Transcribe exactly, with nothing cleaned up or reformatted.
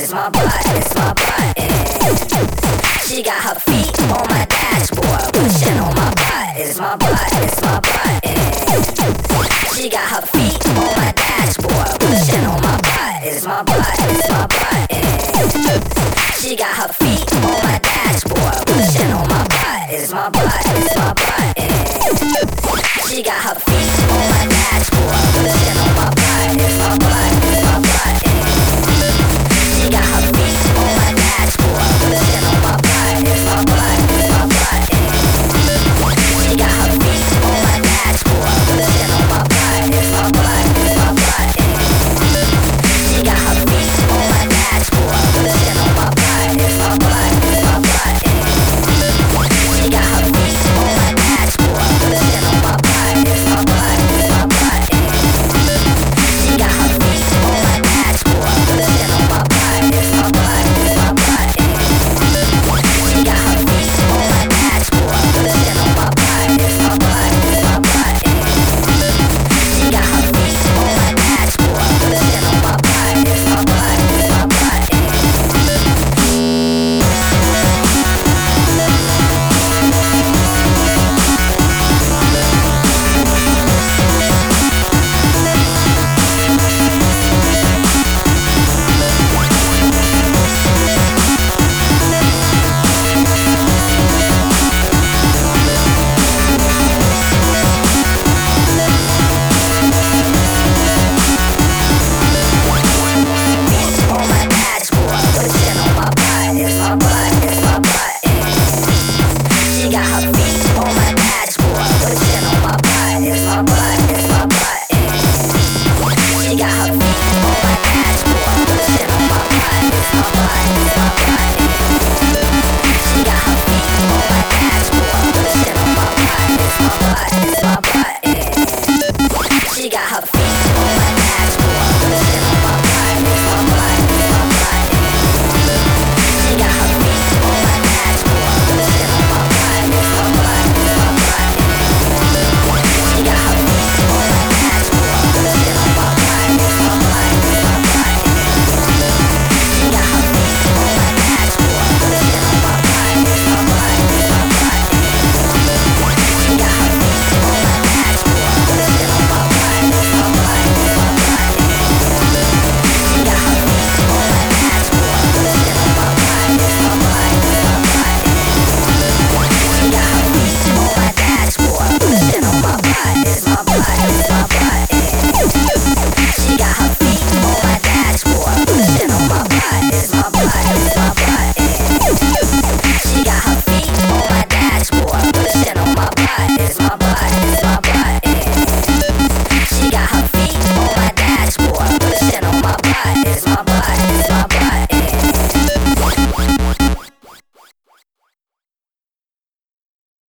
is my butt, it's my butt. And she got her feet on my dashboard, pushing on my butt, it's my butt, it's my butt. And she got her feet on my dashboard, pushing on my butt, it's my butt, it's my butt. And she got her